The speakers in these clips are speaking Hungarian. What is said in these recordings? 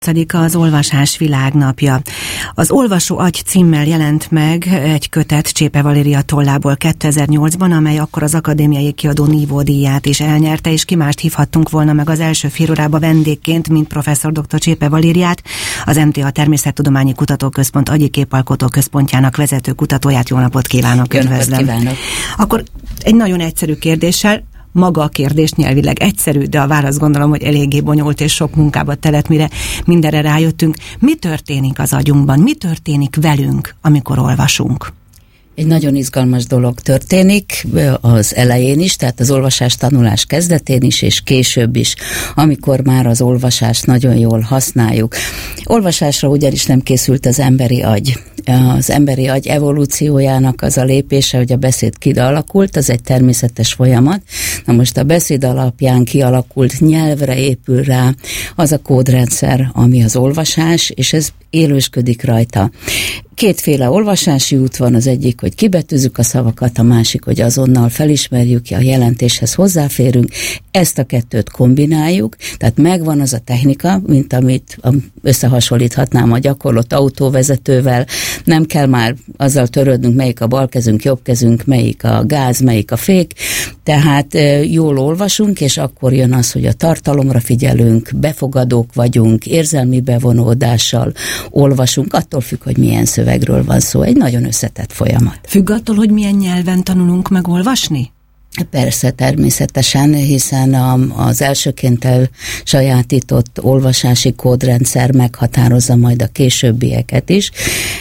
Az Olvasás Világnapja. Az Olvasó agy címmel jelent meg egy kötet Csépe Valéria tollából 2008-ban, amely akkor az akadémiai kiadó Nívó díját is elnyerte, és ki mást hívhattunk volna meg az első félorába vendégként, mint professzor dr. Csépe Valériát, az MTA Természettudományi Kutatóközpont agyi képalkotó központjának vezető kutatóját. Jó napot kívánok, üdvözlöm. Jó napot kívánok. Akkor egy nagyon egyszerű kérdéssel. Maga a kérdés nyelvileg egyszerű, de a válasz gondolom, hogy eléggé bonyolult és sok munkába telett, mire mindenre rájöttünk. Mi történik az agyunkban? Mi történik velünk, amikor olvasunk? Egy nagyon izgalmas dolog történik az elején is, tehát az olvasás tanulás kezdetén is, és később is, amikor már az olvasást nagyon jól használjuk. Olvasásra ugyanis nem készült az emberi agy. Az emberi agy evolúciójának az a lépése, hogy a beszéd kialakult, az egy természetes folyamat. Na most a beszéd alapján kialakult nyelvre épül rá az a kódrendszer, ami az olvasás, és ez élősködik rajta. Kétféle olvasási út van, az egyik, hogy kibetűzzük a szavakat, a másik, hogy azonnal felismerjük, a jelentéshez hozzáférünk, ezt a kettőt kombináljuk, tehát megvan az a technika, mint amit összehasonlíthatnám a gyakorlott autóvezetővel, nem kell már azzal törődnünk, melyik a bal kezünk, jobb kezünk, melyik a gáz, melyik a fék, tehát jól olvasunk, és akkor jön az, hogy a tartalomra figyelünk, befogadók vagyunk, érzelmi bevonódással olvasunk, attól függ, hogy milyen szövegről van szó. Egy nagyon összetett folyamat. Függ attól, hogy milyen nyelven tanulunk meg olvasni? Persze, természetesen, hiszen az elsőként elsajátított olvasási kódrendszer meghatározza majd a későbbieket is.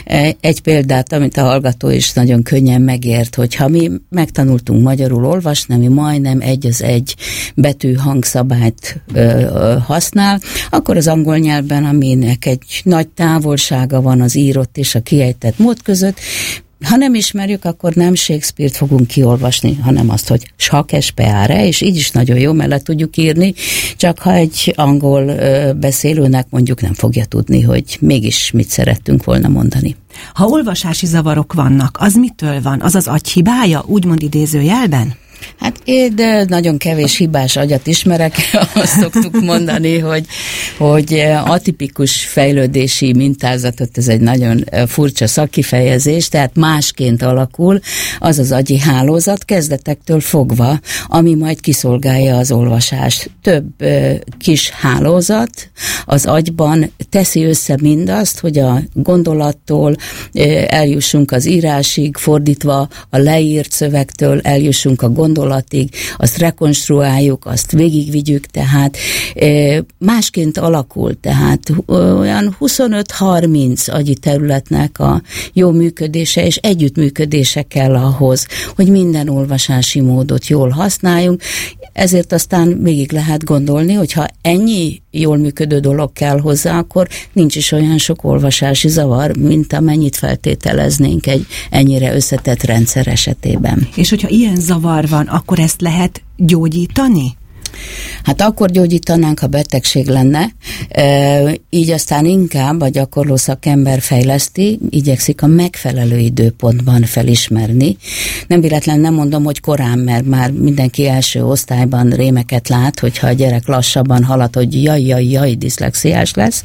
Egy példát, amit a hallgató is nagyon könnyen megért, hogyha mi megtanultunk magyarul olvasni, mi majdnem egy az egy betűhangszabályt használ, akkor az angol nyelvben, aminek egy nagy távolsága van az írott és a kiejtett mód között, ha nem ismerjük, akkor nem Shakespeare-t fogunk kiolvasni, hanem azt, hogy sakespeáre, és így is nagyon jó, mert le tudjuk írni, csak ha egy angol beszélőnek mondjuk nem fogja tudni, hogy mégis mit szerettünk volna mondani. Ha olvasási zavarok vannak, az mitől van? Az az agy hibája, úgymond idézőjelben? Hát én nagyon kevés hibás agyat ismerek, azt szoktuk mondani, hogy atipikus fejlődési mintázatot, ez egy nagyon furcsa szakkifejezés, tehát másként alakul az az agyi hálózat kezdetektől fogva, ami majd kiszolgálja az olvasást. Több kis hálózat az agyban teszi össze mindazt, hogy a gondolattól eljussunk az írásig, fordítva a leírt szövegtől eljussunk a gondolatig, azt rekonstruáljuk, azt végigvigyük, tehát másként alakul, tehát olyan 25-30 agyi területnek a jó működése és együttműködése kell ahhoz, hogy minden olvasási módot jól használjunk, ezért aztán végig lehet gondolni, hogy ha ennyi jól működő dolog kell hozzá, akkor nincs is olyan sok olvasási zavar, mint amennyit feltételeznénk egy ennyire összetett rendszer esetében. És hogyha ilyen zavar van, akkor ezt lehet gyógyítani? Hát akkor gyógyítanánk, ha betegség lenne, így aztán inkább a gyakorló szakember fejleszti, igyekszik a megfelelő időpontban felismerni. Nem véletlen nem mondom, hogy korán, mert már mindenki első osztályban rémeket lát, hogyha a gyerek lassabban halad, hogy jaj, diszlexiás lesz.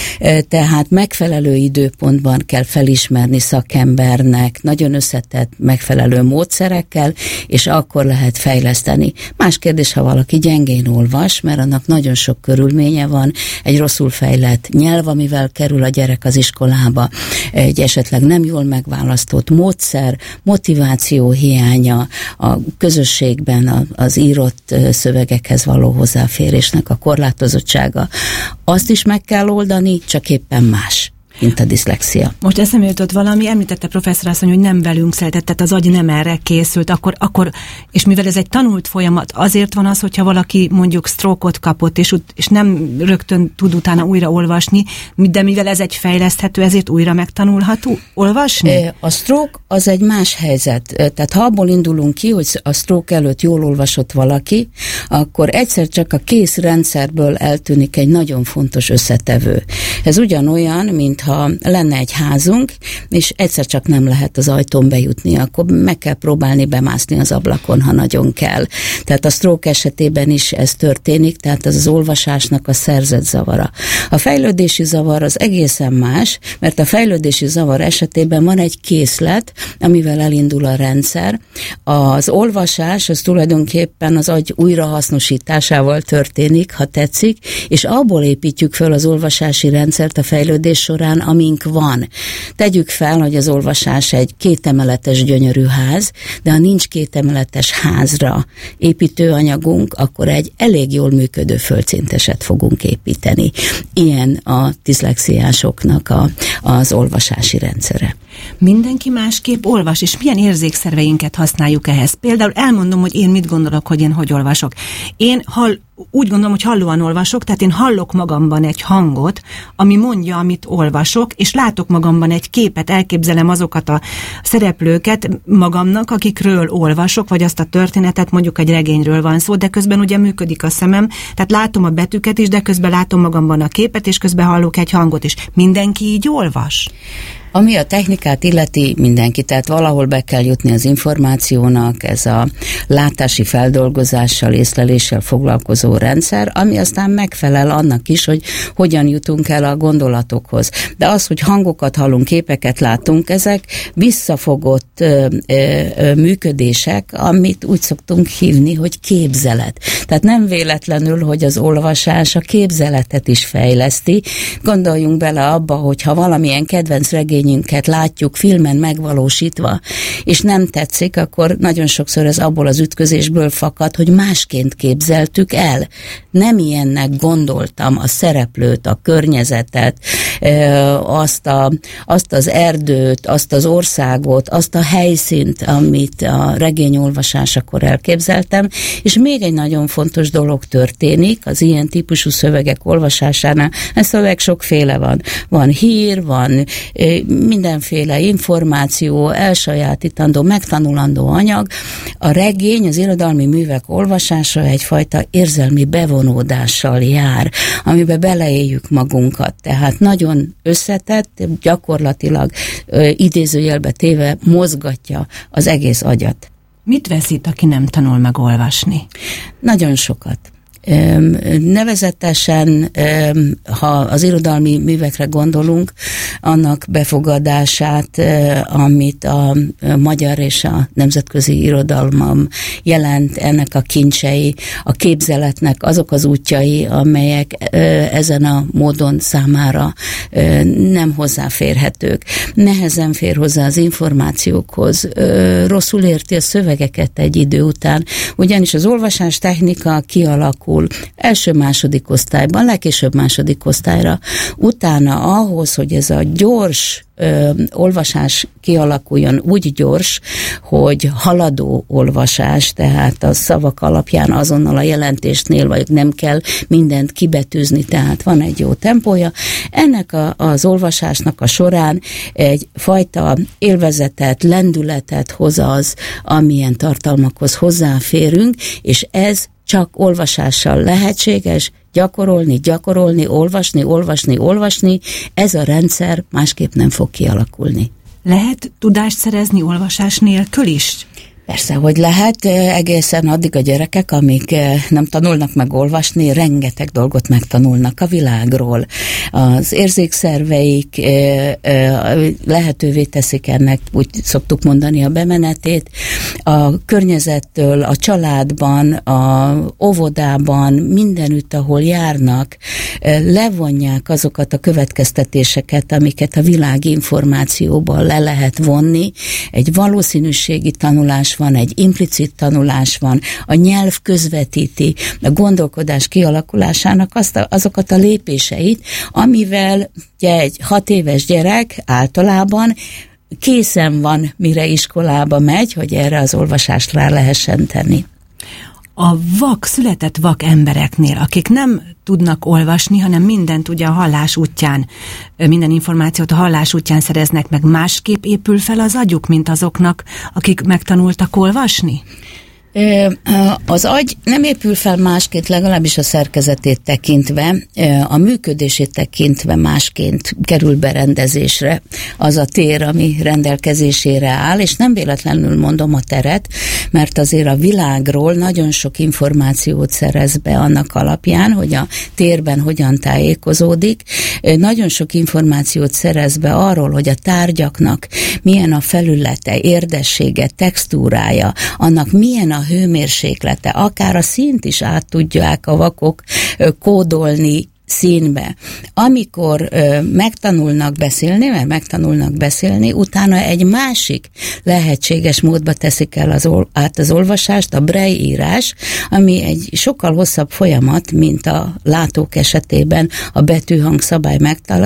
Tehát megfelelő időpontban kell felismerni szakembernek, nagyon összetett megfelelő módszerekkel, és akkor lehet fejleszteni. Más kérdés, ha valaki gyengén olvas, mert annak nagyon sok körülménye van, egy rosszul fejlett nyelv, amivel kerül a gyerek az iskolába, egy esetleg nem jól megválasztott módszer, motiváció hiánya, a közösségben az írott szövegekhez való hozzáférésnek a korlátozottsága. Azt is meg kell oldani, csak éppen más, mint a diszlexia. Most eszembe jutott valami, említette professzor asszony, hogy nem velünk született, tehát az agy nem erre készült, akkor és mivel ez egy tanult folyamat, azért van az, hogyha valaki mondjuk stroke-ot kapott, és nem rögtön tud utána újra olvasni, de mivel ez egy fejleszthető, ezért újra megtanulható olvasni? A stroke az egy más helyzet. Tehát ha abból indulunk ki, hogy a stroke előtt jól olvasott valaki, akkor egyszer csak a kész rendszerből eltűnik egy nagyon fontos összetevő. Ez ugyanolyan, mintha lenne egy házunk, és egyszer csak nem lehet az ajtón bejutni, akkor meg kell próbálni bemászni az ablakon, ha nagyon kell. Tehát a stroke esetében is ez történik, tehát ez az olvasásnak a szerzett zavara. A fejlődési zavar az egészen más, mert a fejlődési zavar esetében van egy készlet, amivel elindul a rendszer. Az olvasás az tulajdonképpen az agy újrahasznosításával történik, ha tetszik, és abból építjük föl az olvasási rendszert a fejlődés során, amink van. Tegyük fel, hogy az olvasás egy 2 emeletes gyönyörű ház, de ha nincs 2 emeletes házra építőanyagunk, akkor egy elég jól működő földszinteset fogunk építeni. Ilyen a diszlexiásoknak az olvasási rendszere. Mindenki másképp olvas, és milyen érzékszerveinket használjuk ehhez? Például elmondom, hogy én mit gondolok, hogy én hogy olvasok. Én úgy gondolom, hogy hallóan olvasok, tehát én hallok magamban egy hangot, ami mondja, amit olvasok, és látok magamban egy képet, elképzelem azokat a szereplőket magamnak, akikről olvasok, vagy azt a történetet, mondjuk egy regényről van szó, de közben ugye működik a szemem, tehát látom a betűket is, de közben látom magamban a képet, és közben hallok egy hangot is. Mindenki így olvas? Ami a technikát illeti, mindenki, tehát valahol be kell jutni az információnak, ez a látási feldolgozással, észleléssel foglalkozó rendszer, ami aztán megfelel annak is, hogy hogyan jutunk el a gondolatokhoz. De az, hogy hangokat hallunk, képeket látunk, ezek visszafogott működések, amit úgy szoktunk hívni, hogy képzelet. Tehát nem véletlenül, hogy az olvasás a képzeletet is fejleszti. Gondoljunk bele abba, hogyha valamilyen kedvenc regényünket látjuk filmen megvalósítva, és nem tetszik, akkor nagyon sokszor ez abból az ütközésből fakad, hogy másként képzeltük el. Nem ilyennek gondoltam a szereplőt, a környezetet, azt az erdőt, azt az országot, azt a helyszínt, amit a regény olvasásakor elképzeltem, és még egy nagyon fontos dolog történik az ilyen típusú szövegek olvasásánál. A szöveg sokféle van. Van hír, van mindenféle információ, elsajátítandó, megtanulandó anyag. A regény, az irodalmi művek olvasása egyfajta érzelmi bevonódással jár, amiben beleéljük magunkat. Tehát nagyon összetett, gyakorlatilag idézőjelbe téve mozgatja az egész agyat. Mit veszít, aki nem tanul meg olvasni? Nagyon sokat. Nevezetesen, ha az irodalmi művekre gondolunk, annak befogadását, amit a magyar és a nemzetközi irodalmam jelent, ennek a kincsei, a képzeletnek azok az útjai, amelyek ezen a módon számára nem hozzáférhetők. Nehezen fér hozzá az információkhoz, rosszul érti a szövegeket egy idő után, ugyanis az olvasás technika kialakul első-második osztályban, legkésőbb második osztályra. Utána ahhoz, hogy ez a gyors olvasás kialakuljon, úgy gyors, hogy haladó olvasás, tehát a szavak alapján azonnal a jelentésnél, vagy nem kell mindent kibetűzni, tehát van egy jó tempója. Ennek az olvasásnak a során egy fajta élvezetet, lendületet hoz az, amilyen tartalmakhoz hozzáférünk, és ez csak olvasással lehetséges, gyakorolni, olvasni, ez a rendszer másképp nem fog kialakulni. Lehet tudást szerezni olvasás nélkül is? Persze, hogy lehet, egészen addig a gyerekek, amíg nem tanulnak meg olvasni, rengeteg dolgot megtanulnak a világról. Az érzékszerveik lehetővé teszik ennek, úgy szoktuk mondani, a bemenetét. A környezettől, a családban, a óvodában, mindenütt, ahol járnak, levonják azokat a következtetéseket, amiket a világinformációból le lehet vonni. Egy valószínűségi tanulás van, egy implicit tanulás van, a nyelv közvetíti a gondolkodás kialakulásának azokat a lépéseit, amivel ugye egy 6 éves gyerek általában készen van, mire iskolába megy, hogy erre az olvasást rá lehessen tenni. A született vak embereknél, akik nem tudnak olvasni, hanem mindent ugye a hallás útján, minden információt a hallás útján szereznek meg, másképp épül fel az agyuk, mint azoknak, akik megtanultak olvasni? Az agy nem épül fel másként, legalábbis a szerkezetét tekintve, a működését tekintve másként kerül berendezésre az a tér, ami rendelkezésére áll, és nem véletlenül mondom a teret, mert azért a világról nagyon sok információt szerez be annak alapján, hogy a térben hogyan tájékozódik, nagyon sok információt szerez be arról, hogy a tárgyaknak milyen a felülete, érdessége, textúrája, annak milyen a hőmérséklete, akár a színt is át tudják a vakok kódolni színbe. Amikor megtanulnak beszélni, utána egy másik lehetséges módba teszik el át az olvasást, a Braille írás, ami egy sokkal hosszabb folyamat, mint a látók esetében a betűhang szabály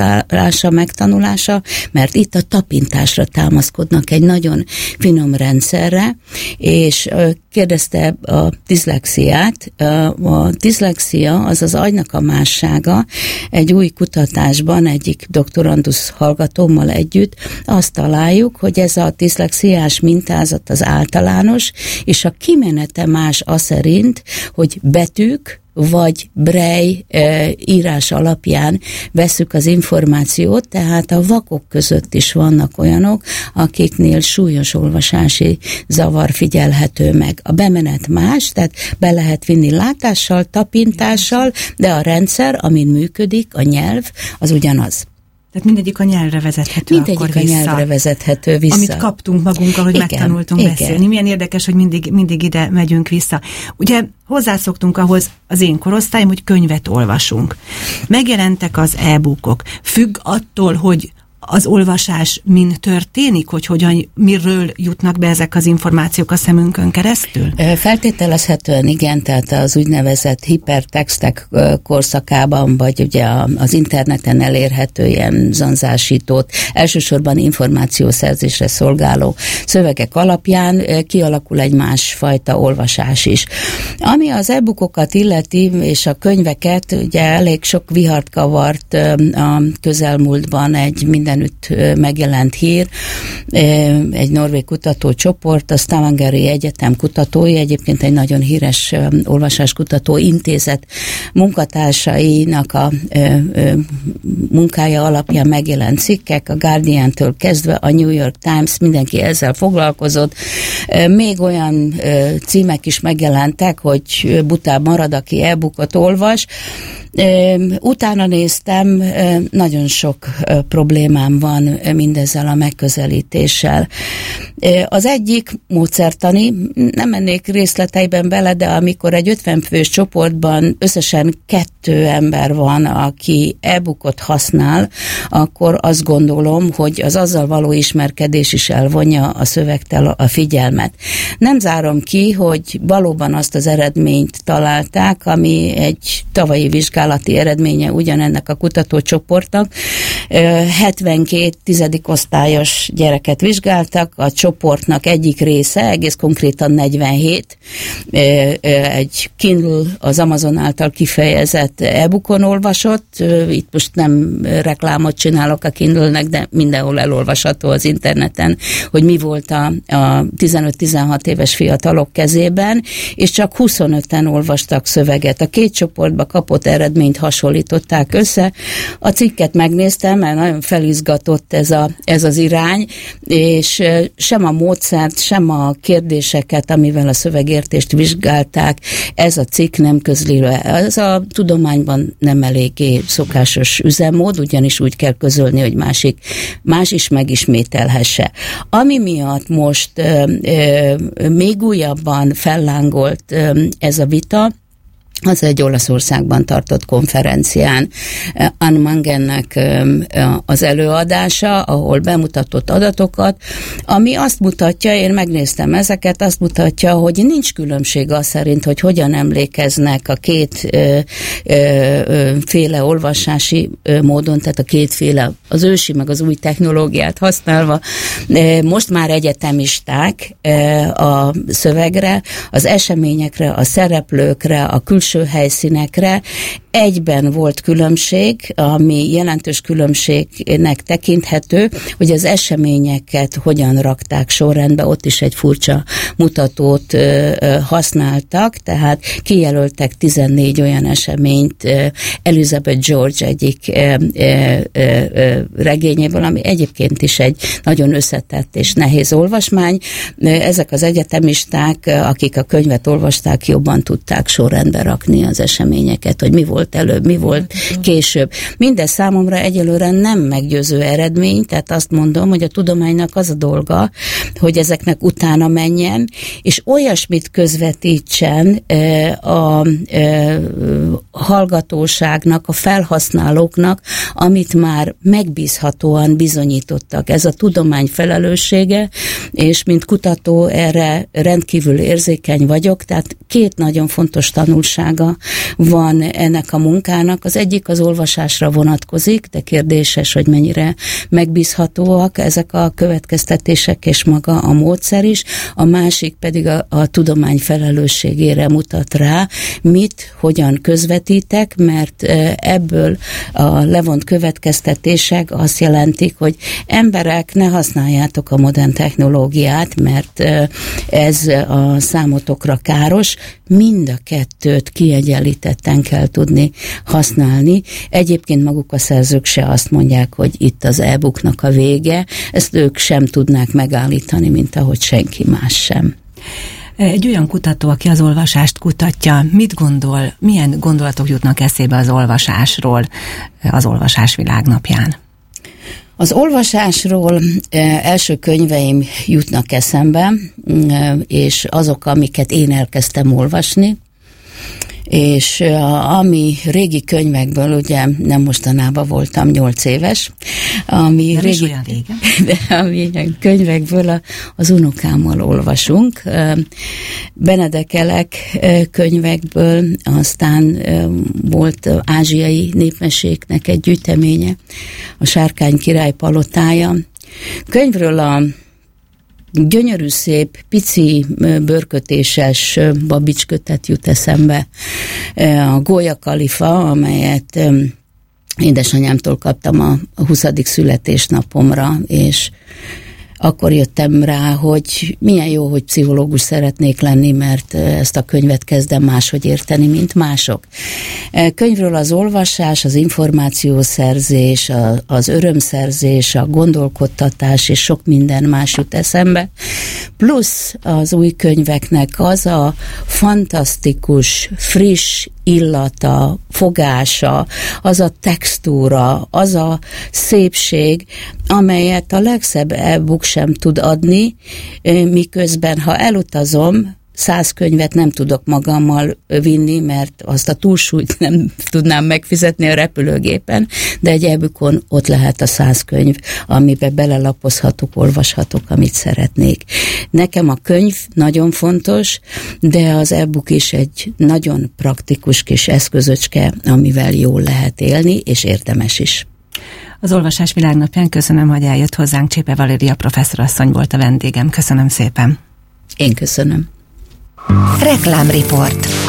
megtanulása, mert itt a tapintásra támaszkodnak egy nagyon finom rendszerre, és kérdezte a diszlexiát. A diszlexia az az agynak a mássága. Egy új kutatásban egyik doktorandusz hallgatómmal együtt azt találjuk, hogy ez a diszlexiás mintázat az általános, és a kimenete más aszerint, hogy betűk vagy Braille írás alapján vesszük az információt, tehát a vakok között is vannak olyanok, akiknél súlyos olvasási zavar figyelhető meg. A bemenet más, tehát be lehet vinni látással, tapintással, de a rendszer, amin működik, a nyelv, az ugyanaz. Tehát mindegyik a nyelvre vezethető akkor vissza. Mindegyik a nyelvre vezethető vissza. Amit kaptunk magunkkal, hogy megtanultunk beszélni. Milyen érdekes, hogy mindig ide megyünk vissza. Ugye hozzászoktunk ahhoz az én korosztályom, hogy könyvet olvasunk. Megjelentek az e-bookok. Függ attól, hogy az olvasás mind történik, hogy miről jutnak be ezek az információk a szemünkön keresztül? Feltételezhetően igen, tehát az úgynevezett hipertextek korszakában, vagy ugye az interneten elérhető ilyen zanzásítót, elsősorban információszerzésre szolgáló szövegek alapján kialakul egy másfajta olvasás is. Ami az e-bookokat illeti, és a könyveket, ugye elég sok vihart kavart a közelmúltban egy mindenütt megjelent hír, egy norvég kutatócsoport, a Stavangeri Egyetem kutatói, egyébként egy nagyon híres olvasáskutató intézet munkatársainak a munkája alapján megjelent cikkek, a Guardian-től kezdve a New York Times, mindenki ezzel foglalkozott. Még olyan címek is megjelentek, hogy butább marad, aki e-bookot olvas. Utána néztem, nagyon sok problémám van mindezzel a megközelítéssel. Az egyik módszertani, nem mennék részleteiben bele, de amikor egy 50 fős csoportban összesen 2 ember van, aki e-bookot használ, akkor azt gondolom, hogy az azzal való ismerkedés is elvonja a szövegtől a figyelmet. Nem zárom ki, hogy valóban azt az eredményt találták, ami egy tavalyi vizsgálati eredménye ugyanennek a kutatócsoportnak. 72 10-osztályos gyereket vizsgáltak, a csoportnak egyik része, egész konkrétan 47, egy Kindle, az Amazon által kifejezett e-bookon olvasott, itt most nem reklámot csinálok a Kindle-nek, de mindenhol elolvasható az interneten, hogy mi volt a 15-16 éves fiatalok kezében, és csak 25-en olvastak szöveget. A 2 csoportba kapott eredményt hasonlították össze. A cikket megnéztem, mert nagyon felizgatott ez az irány, és sem a módszert, sem a kérdéseket, amivel a szövegértést vizsgálták, ez a cikk nem közli le. Ez a tudományban nem eléggé szokásos üzemmód, ugyanis úgy kell közölni, hogy más is megismételhesse. Ami miatt most még újabban fellángolt ez a vita, az egy Olaszországban tartott konferencián Ann Mangennek az előadása, ahol bemutatott adatokat, ami azt mutatja, én megnéztem ezeket, azt mutatja, hogy nincs különbség az szerint, hogy hogyan emlékeznek a 2 féle olvasási módon, tehát a 2 féle, az ősi meg az új technológiát használva. Most már egyetemisták a szövegre, az eseményekre, a szereplőkre, a külső helyszínekre egyben volt különbség, ami jelentős különbségnek tekinthető, hogy az eseményeket hogyan rakták sorrendbe, ott is egy furcsa mutatót használtak, tehát kijelöltek 14 olyan eseményt Elizabeth George egyik regényéből, ami egyébként is egy nagyon összetett és nehéz olvasmány. Ezek az egyetemisták, akik a könyvet olvasták, jobban tudták sorrendbe rakni az eseményeket, hogy mi volt előbb, mi volt később. Mindez számomra egyelőre nem meggyőző eredmény, tehát azt mondom, hogy a tudománynak az a dolga, hogy ezeknek utána menjen, és olyasmit közvetítsen a hallgatóságnak, a felhasználóknak, amit már megbízhatóan bizonyítottak. Ez a tudomány felelőssége, és mint kutató erre rendkívül érzékeny vagyok, tehát két nagyon fontos tanulsága van ennek a munkának. Az egyik az olvasásra vonatkozik, de kérdéses, hogy mennyire megbízhatóak ezek a következtetések és maga a módszer is. A másik pedig a tudomány felelősségére mutat rá, mit, hogyan közvetítek, mert ebből a levont következtetések azt jelentik, hogy emberek, ne használjátok a modern technológiát, mert ez a számotokra káros, mind a kettőt kiegyenlítetten kell tudni használni. Egyébként maguk a szerzők se azt mondják, hogy itt az e-booknak a vége, ezt ők sem tudnák megállítani, mint ahogy senki más sem. Egy olyan kutató, aki az olvasást kutatja, mit gondol, milyen gondolatok jutnak eszébe az olvasásról az Olvasás Világnapján? Az olvasásról első könyveim jutnak eszembe, és azok, amiket én elkezdtem olvasni, és ami régi könyvekből, ugye nem mostanában voltam 8 éves, ami nem régi, olyan régen. de ami könyvekből az unokámmal olvasunk. Benedek Elek könyvekből, aztán volt ázsiai népmeséknek egy gyűjteménye, a Sárkány király palotája. Könyvről a gyönyörű szép, pici bőrkötéses babicskötet jut eszembe. A Gólya Kalifa, amelyet édesanyámtól kaptam a 20. születésnapomra, és akkor jöttem rá, hogy milyen jó, hogy pszichológus szeretnék lenni, mert ezt a könyvet kezdem máshogy érteni, mint mások. Könyvről az olvasás, az információszerzés, az örömszerzés, a gondolkodtatás és sok minden más jut eszembe. Plusz az új könyveknek az a fantasztikus, friss illata, fogása, az a textúra, az a szépség, amelyet a legszebb e-book sem tud adni, miközben ha elutazom, 100 könyvet nem tudok magammal vinni, mert azt a túlsúlyt nem tudnám megfizetni a repülőgépen, de egy e-bookon ott lehet a 100 könyv, amiben belelapozhatok, olvashatok, amit szeretnék. Nekem a könyv nagyon fontos, de az e-book is egy nagyon praktikus kis eszközöcske, amivel jól lehet élni, és érdemes is. Az Olvasás Világnapján köszönöm, hogy eljött hozzánk. Csépe Valéria professzorasszony volt a vendégem. Köszönöm szépen. Én köszönöm. Reklámriport.